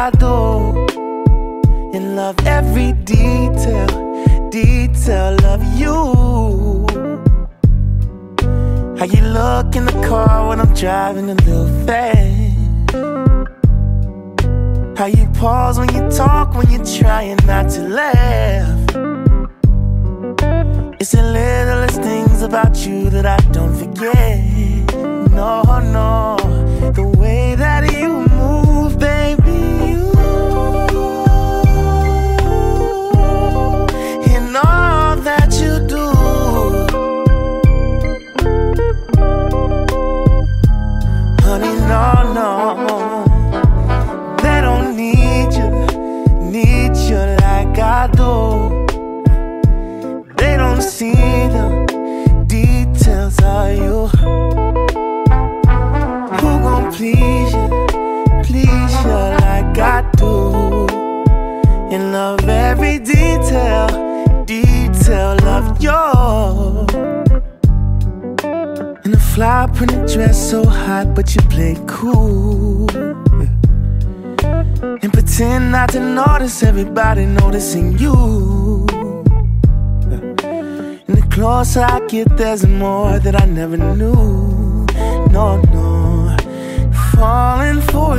I do. And love every detail of you. How you look in the car when I'm driving a little fast. How you pause when you talk, when you're trying not to laugh. It's the littlest things about you that I don't forget. No, no, the way that you move, baby, you. And all that you do. Honey, no, no, they don't need you like I do. They don't see the details of you. Who gon' please you like I do? And love every detail of you. In a fly printed dress so hot, but you play cool. And pretend not to notice everybody noticing you. And the closer I get, there's more that I never knew. No, no, falling for